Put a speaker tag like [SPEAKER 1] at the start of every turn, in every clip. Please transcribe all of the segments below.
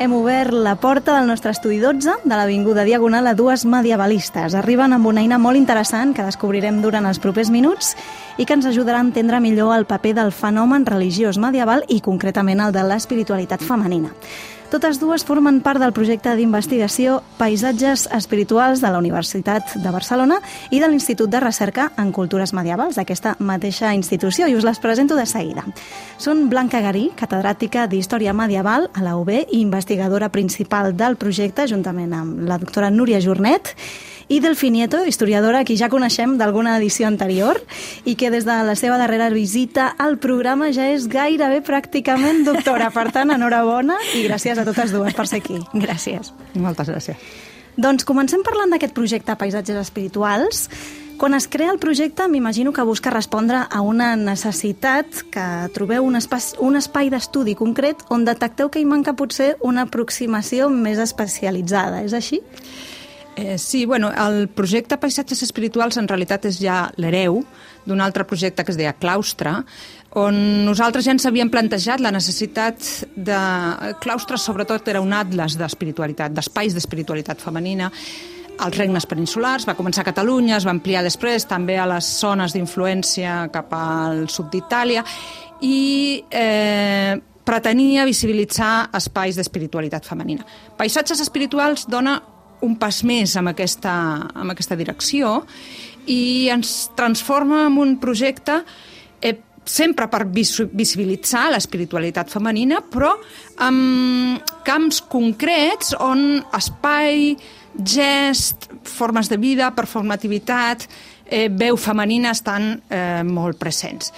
[SPEAKER 1] Hem obert la porta del nostre estudi 12 de l'Avinguda Diagonal a dues medievalistes. Arriben amb una eina molt interessant que descobrirem durant els propers minuts i que ens ajudarà a entendre millor el paper del fenomen religiós medieval i concretament el de l'espiritualitat femenina. Totes dues formen part del projecte d'investigació Paisatges Espirituals de la Universitat de Barcelona i de l'Institut de Recerca en Cultures Medievals d'aquesta mateixa institució, i us les presento de seguida. Són Blanca Garí, catedràtica d'Història Medieval a la UB i investigadora principal del projecte, juntament amb la doctora Núria Jornet, i Delfí Nieto, historiadora que ja coneixem d'alguna edició anterior i que des de la seva darrera visita al programa ja és gairebé pràcticament doctora. Per tant, enhorabona i gràcies a totes dues per ser aquí. Gràcies.
[SPEAKER 2] Moltes gràcies.
[SPEAKER 1] Doncs comencem parlant d'aquest projecte Paisatges Espirituals. Quan es crea el projecte, m'imagino que busca respondre a una necessitat, que trobeu un espai d'estudi concret on detecteu que hi manca potser una aproximació més especialitzada. És així?
[SPEAKER 2] Sí, bueno, el projecte Paisatges Espirituals en realitat és ja l'hereu d'un altre projecte que es deia Claustre, on nosaltres ja ens havíem plantejat la necessitat de... Claustre, sobretot, era un atles d'espiritualitat, d'espais d'espiritualitat femenina, als regnes peninsulars, va començar a Catalunya, es va ampliar després també a les zones d'influència cap al sud d'Itàlia i pretenia visibilitzar espais d'espiritualitat femenina. Paisatges Espirituals dona un pas més amb aquesta direcció i ens transforma en un projecte sempre per visibilitzar l'espiritualitat femenina, però amb camps concrets on espai, gest, formes de vida, performativitat, veu femenina estan molt presents.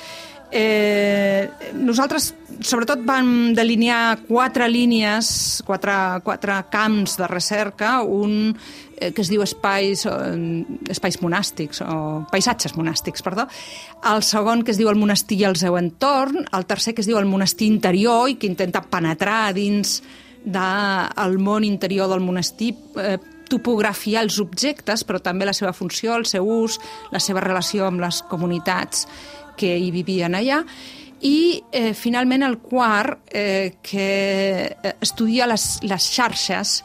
[SPEAKER 2] Nosaltres sobretot vam delinear 4 línies, 4 camps de recerca, un que es diu espais monàstics, o paisatges monàstics, perdó, el segon que es diu el monestir i el seu entorn, el tercer que es diu el monestir interior i que intenta penetrar dins del món interior del monestir, topografiar els objectes, però també la seva funció, el seu ús, la seva relació amb les comunitats que hi vivien allà, i finalment el quart que estudia les xarxes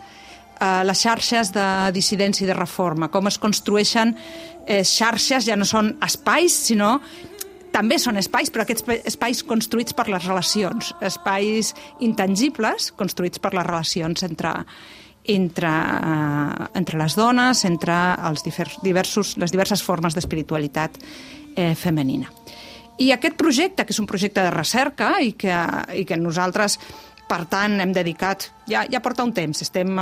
[SPEAKER 2] de dissidència i de reforma, com es construeixen xarxes, ja no són espais, sinó també són espais, però aquests espais construïts per les relacions, espais intangibles construïts per les relacions entre les dones, entre les diverses formes d'espiritualitat femenina. I aquest projecte, que és un projecte de recerca i que nosaltres, per tant, hem dedicat... Ja porta un temps, estem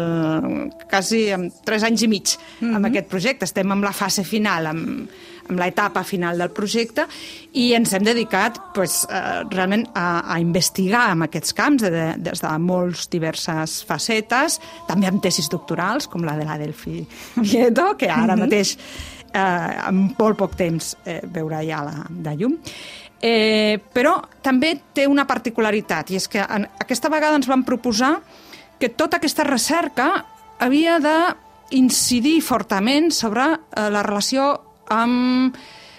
[SPEAKER 2] quasi amb 3 anys i mig amb aquest projecte, estem en la fase final, amb l'etapa final del projecte, i ens hem dedicat realment a investigar en aquests camps des de molts diverses facetes, també amb tesis doctorals, com la de la Delfí Nieto, que ara mateix en molt poc temps veurà ja la llum. Però també té una particularitat, i és que aquesta vegada ens van proposar que tota aquesta recerca havia d'incidir fortament sobre la relació amb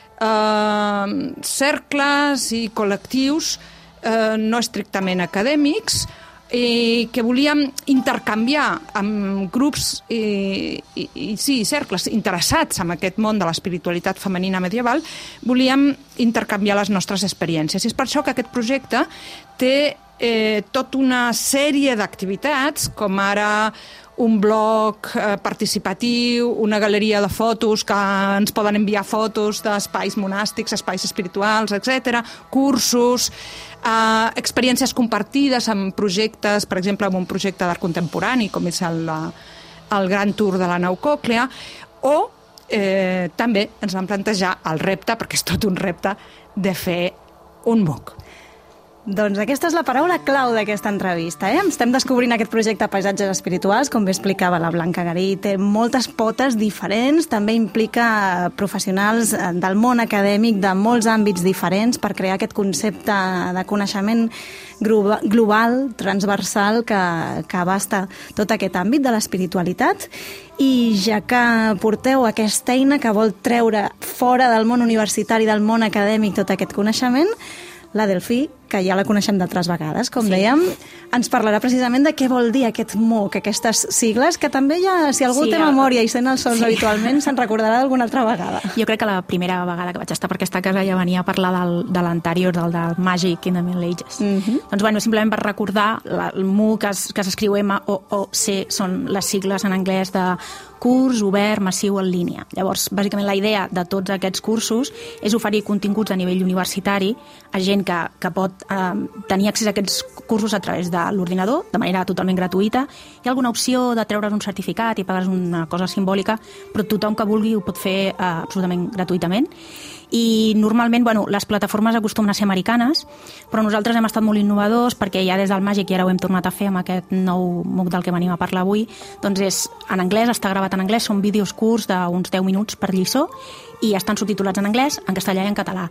[SPEAKER 2] cercles i col·lectius no estrictament acadèmics, i que volíem intercanviar amb grups i cercles interessats en aquest món de l'espiritualitat femenina medieval, volíem intercanviar les nostres experiències. I és per això que aquest projecte té tota una sèrie d'activitats, com ara un blog participatiu, una galeria de fotos que ens poden enviar fotos d'espais monàstics, espais espirituals, etc., cursos, experiències compartides amb projectes, per exemple, amb un projecte d'art contemporani, com és el Gran Tour de la Nau Còclea, o també ens vam plantejar el repte, perquè és tot un repte, de fer un MOOC.
[SPEAKER 1] Doncs aquesta és la paraula clau d'aquesta entrevista. Estem descobrint aquest projecte Paisatges Espirituals, com bé explicava la Blanca Garí, té moltes potes diferents, també implica professionals del món acadèmic de molts àmbits diferents per crear aquest concepte de coneixement global, transversal, que abasta tot aquest àmbit de l'espiritualitat. I ja que porteu aquesta eina que vol treure fora del món universitari, del món acadèmic, tot aquest coneixement, la Delfí, que ja la coneixem d'altres vegades, com dèiem, ens parlarà precisament de què vol dir aquest MOOC, aquestes sigles, que també ja, si algú té memòria i sent els sons habitualment, se'n recordarà d'alguna altra vegada.
[SPEAKER 3] Jo crec que la primera vegada que vaig estar per aquesta casa ja venia a parlar de l'anterior, del Magic in the Middle Ages. Doncs, bueno, simplement per recordar, el MOOC que s'escriu MOOC són les sigles en anglès de curs obert massiu en línia. Llavors, bàsicament, la idea de tots aquests cursos és oferir continguts a nivell universitari a gent que pot tenir accés a aquests cursos a través de l'ordinador, de manera totalment gratuïta. Hi ha alguna opció de treure's un certificat i pagar una cosa simbòlica, però tothom que vulgui ho pot fer absolutament gratuïtament. I normalment, les plataformes acostumen a ser americanes, però nosaltres hem estat molt innovadors perquè ja des del Màgic, i ara ho hem tornat a fer amb aquest nou MOOC del que venim a parlar avui, doncs és en anglès, està gravat en anglès, són vídeos curts d'uns 10 minuts per lliçó i estan subtitulats en anglès, en castellà i en català.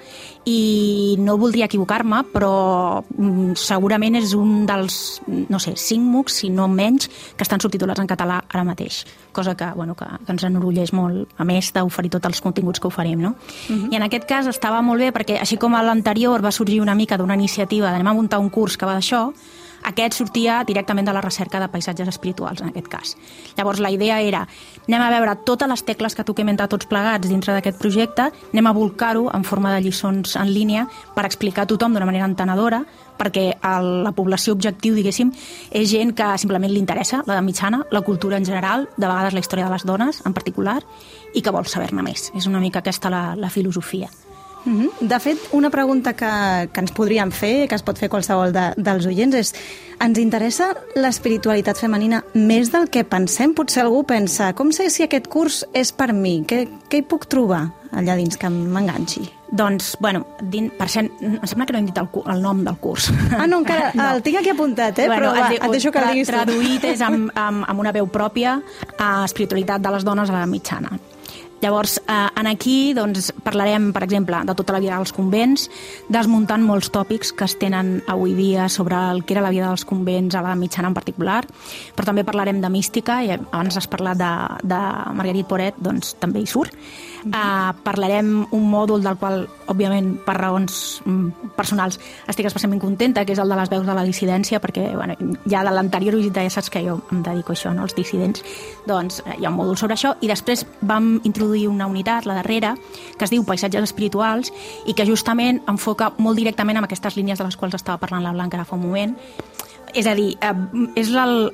[SPEAKER 3] I no voldria equivocar-me, però segurament és un dels, 5 MOOCs, si no menys, que estan subtitulats en català ara mateix, cosa que ens enorgulleix molt, a més d'oferir tots els continguts que oferim, no? I en aquest cas estava molt bé perquè, així com a l'anterior va sorgir una mica d'una iniciativa d'anem a muntar un curs que va d'això, aquest sortia directament de la recerca de paisatges espirituals, en aquest cas. Llavors, la idea era, anem a veure totes les tecles que toquem entre tots plegats dintre d'aquest projecte, anem a volcar-ho en forma de lliçons en línia per explicar a tothom d'una manera entenedora, perquè la població objectiu, diguéssim, és gent que simplement li interessa l'edat mitjana, la cultura en general, de vegades la història de les dones en particular, i que vol saber-ne més. És una mica aquesta la filosofia.
[SPEAKER 1] De fet, una pregunta que ens podríem fer, que es pot fer qualsevol dels oients, és: ens interessa l'espiritualitat femenina més del que pensem? Potser algú pensa, com sé si aquest curs és per mi? Què hi puc trobar allà dins que m'enganxi?
[SPEAKER 3] Doncs, per cert, em sembla que no hem dit el nom del curs.
[SPEAKER 1] No, encara el tinc aquí apuntat, però et deixo que el diguis tu.
[SPEAKER 3] Traduït és amb una veu pròpia a espiritualitat de les dones a la mitjana. Llavors, aquí parlarem, per exemple, de tota la vida dels convents, desmuntant molts tòpics que es tenen avui dia sobre el que era la vida dels convents a la mitjana en particular, però també parlarem de mística, i abans has parlat de Marguerite Porete, doncs també hi surt. Parlarem un mòdul del qual, òbviament, per raons personals estic especialment contenta, que és el de les veus de la dissidència, perquè ja de l'anterior visita ja saps que jo em dedico a això, als dissidents. Doncs hi ha un mòdul sobre això, i després vam introduir una unitat, la darrera, que es diu Paisatges espirituals, i que justament enfoca molt directament amb aquestes línies de les quals estava parlant la Blanca ara fa un moment. És a dir, és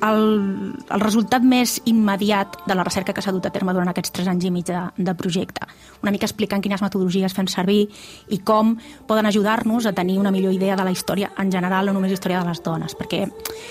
[SPEAKER 3] el resultat més immediat de la recerca que s'ha dut a terme durant aquests 3 anys i mig de projecte. Una mica explicant quines metodologies fem servir i com poden ajudar-nos a tenir una millor idea de la història en general, no només història de les dones, perquè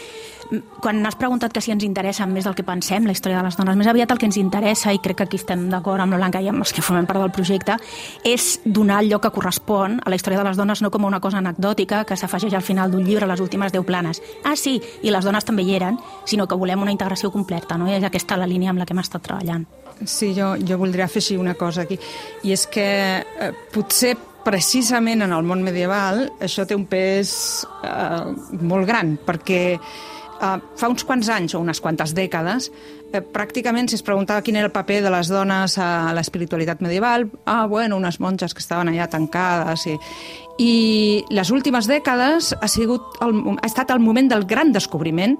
[SPEAKER 3] quan has preguntat que si ens interessa més del que pensem, la història de les dones, més aviat el que ens interessa, i crec que aquí estem d'acord amb la Blanca i amb els que formem part del projecte, és donar el lloc que correspon a la història de les dones, no com una cosa anecdòtica que s'afegeix al final d'un llibre, les últimes 10 planes. Sí, i les dones també hi eren, sinó que volem una integració completa, no? I és aquesta la línia amb la que hem estat treballant.
[SPEAKER 2] Sí, jo voldria afegir una cosa aquí, i és que potser precisament en el món medieval això té un pes molt gran, perquè fa uns quants anys o unes quantes dècades pràcticament si es preguntava quin era el paper de les dones a l'espiritualitat medieval, unes monges que estaven allà tancades, i les últimes dècades ha estat el moment del gran descobriment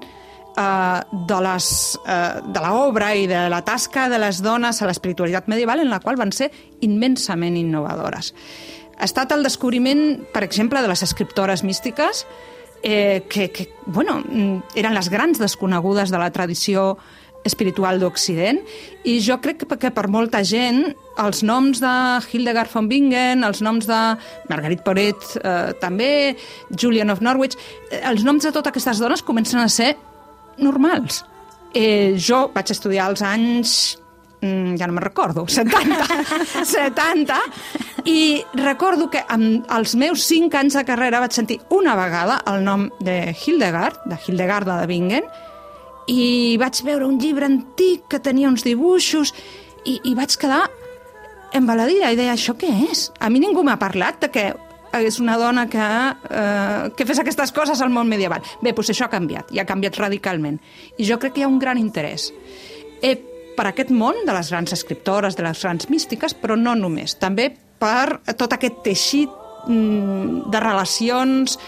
[SPEAKER 2] de l'obra i de la tasca de les dones a l'espiritualitat medieval, en la qual van ser immensament innovadores. Ha estat el descobriment, per exemple, de les escriptores místiques, que eren les grans desconegudes de la tradició espiritual d'Occident, i jo crec que per molta gent els noms de Hildegard von Bingen, els noms de Marguerite Porete també, Julian of Norwich, els noms de totes aquestes dones comencen a ser normals. Jo vaig estudiar als anys, ja no me'n recordo, 70, i recordo que als meus 5 anys de carrera vaig sentir una vegada el nom de Hildegarda de Bingen, i vaig veure un llibre antic que tenia uns dibuixos i vaig quedar embaladida i deia, això què és? A mi ningú m'ha parlat de que és una dona que fes aquestes coses al món medieval. Bé, doncs això ha canviat, i ha canviat radicalment. I jo crec que hi ha un gran interès per aquest món de les grans escriptores, de les grans místiques, però no només. També per tot aquest teixit de relacions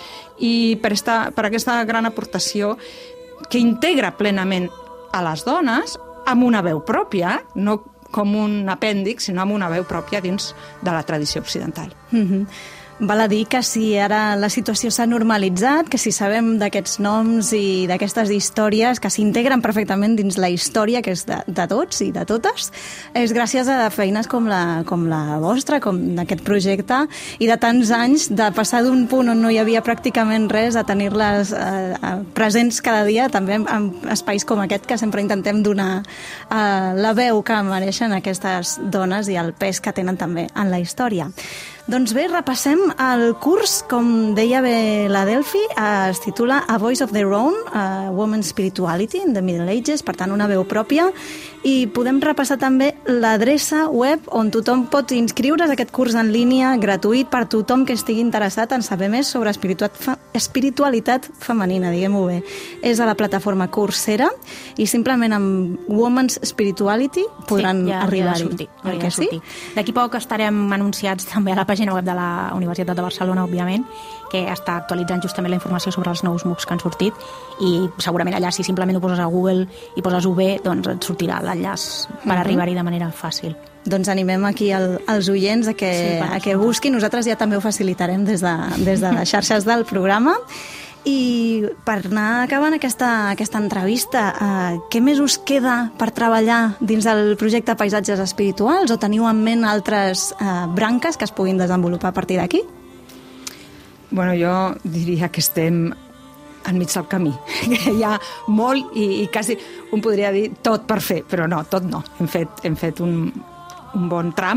[SPEAKER 2] i per aquesta gran aportació que integra plenament a les dones amb una veu pròpia, no com un apèndix, sinó amb una veu pròpia dins de la tradició occidental.
[SPEAKER 1] Val a dir que si ara la situació s'ha normalitzat, que si sabem d'aquests noms i d'aquestes històries que s'integren perfectament dins la història, que és de tots i de totes, és gràcies a feines com la vostra, com d'aquest projecte, i de tants anys de passar d'un punt on no hi havia pràcticament res a tenir-les presents cada dia, també en espais com aquest, que sempre intentem donar la veu que mereixen aquestes dones i el pes que tenen també en la història. Doncs bé, repassem el curs, com deia bé la Delphi, es titula A Voice of Their Own, Women's Spirituality in the Middle Ages, per tant una veu pròpia, i podem repassar també l'adreça web on tothom pot inscriure's a aquest curs en línia gratuït per tothom que estigui interessat en saber més sobre espiritualitat femenina, diguem-ho bé. És a la plataforma Coursera i simplement amb Women's Spirituality podran arribar-hi.
[SPEAKER 3] Sí? D'aquí poc estarem anunciats també a la pàgina web de la Universitat de Barcelona, òbviament, que està actualitzant justament la informació sobre els nous MOOCs que han sortit, i segurament allà, si simplement ho poses a Google i poses UB, doncs et sortirà l'enllaç per arribar-hi de manera fàcil.
[SPEAKER 1] Doncs animem aquí els oients a que busquin. Nosaltres ja també ho facilitarem des de les xarxes del programa. I per anar acabant aquesta entrevista, què més us queda per treballar dins del projecte Paisatges Espirituals, o teniu en ment altres branques que es puguin desenvolupar a partir d'aquí?
[SPEAKER 2] Bueno, jo diria que estem enmig del camí. Hi ha molt i quasi un podria dir tot per fer, però no, tot no. Hem fet un bon tram,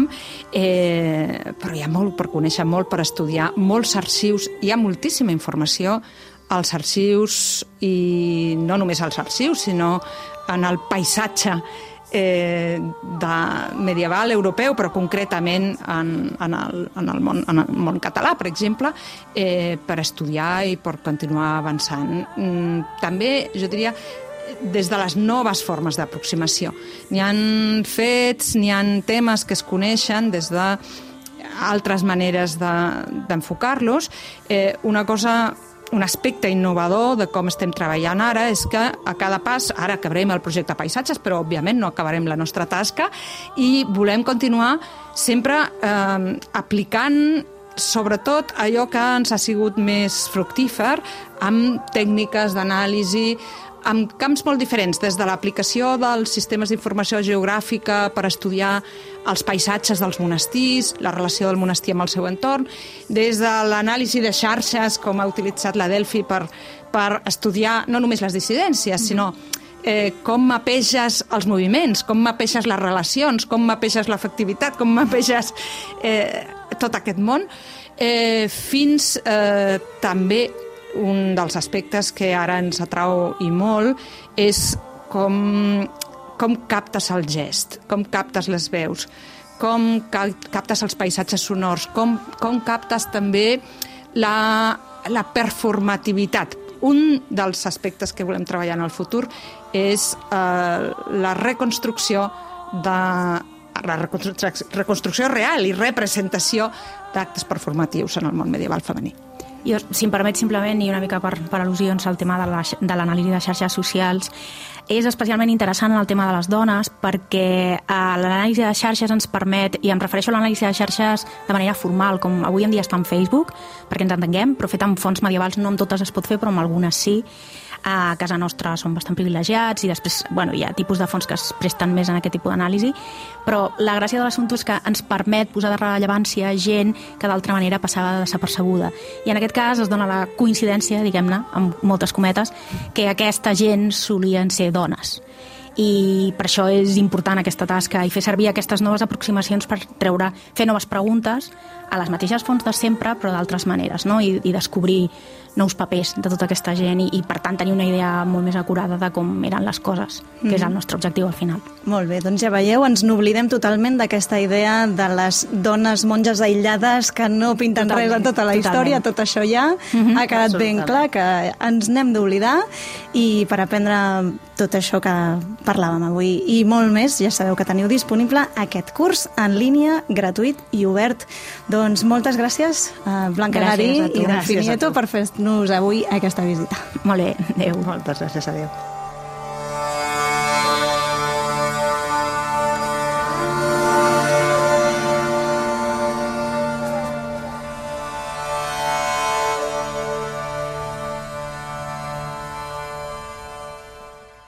[SPEAKER 2] però hi ha molt per conèixer, molt per estudiar, molts arxius, hi ha moltíssima informació als arxius, i no només als arxius, sinó en el paisatge medieval europeu, però concretament en el món català, per exemple, per estudiar i per continuar avançant. També, jo diria, des de les noves formes d'aproximació. N'hi ha fets, n'hi ha temes que es coneixen des d'altres maneres d'enfocar-los. Un aspecte innovador de com estem treballant ara és que a cada pas, ara acabarem el projecte Paisatges, però òbviament no acabarem la nostra tasca, i volem continuar sempre aplicant sobretot allò que ens ha sigut més fructífer amb tècniques d'anàlisi, amb camps molt diferents, des de l'aplicació dels sistemes d'informació geogràfica per estudiar els paisatges dels monestirs, la relació del monestir amb el seu entorn, des de l'anàlisi de xarxes, com ha utilitzat la Delphi per estudiar no només les dissidències, sinó com mapeges els moviments, com mapeges les relacions, com mapeges l'afectivitat, com mapeges tot aquest món, fins també un dels aspectes que ara ens atrau i molt és com captes el gest, com captes les veus, com captes els paisatges sonors, com captes també la performativitat. Un dels aspectes que volem treballar en el futur és la reconstrucció real i representació d'actes performatius en el món medieval femení.
[SPEAKER 3] Jo, si em permet simplement, i una mica per al·lusions al tema de l'anàlisi de xarxes socials, és especialment interessant en el tema de les dones perquè l'anàlisi de xarxes ens permet, i em refereixo a l'anàlisi de xarxes de manera formal, com avui en dia està en Facebook, perquè ens entenguem, però fet amb fonts medievals no amb totes es pot fer, però amb algunes sí. A casa nostra som bastant privilegiats i després hi ha tipus de fonts que es presten més en aquest tipus d'anàlisi, però la gràcia de l'assumpte és que ens permet posar de rellevància gent que d'altra manera passava desapercebuda. I en aquest cas es dona la coincidència, diguem-ne, amb moltes cometes, que aquesta gent solien ser dones. I per això és important aquesta tasca i fer servir aquestes noves aproximacions per fer noves preguntes a les mateixes fonts de sempre, però d'altres maneres, no? I descobrir nous papers de tota aquesta gent i per tant tenir una idea molt més acurada de com eren les coses, que és el nostre objectiu al final.
[SPEAKER 1] Molt bé, doncs ja veieu, ens n'oblidem totalment d'aquesta idea de les dones monges aïllades que no pinten res a tota la història, tot això ja ha quedat ben clar, que ens n'hem d'oblidar, i per aprendre tot això que parlàvem avui i molt més, ja sabeu que teniu disponible aquest curs en línia, gratuït i obert. Doncs moltes gràcies, Blanca Garí i Delphi Nieto, per fer fer-nos avui aquesta visita.
[SPEAKER 3] Molt bé, adéu.
[SPEAKER 4] Moltes gràcies, adéu.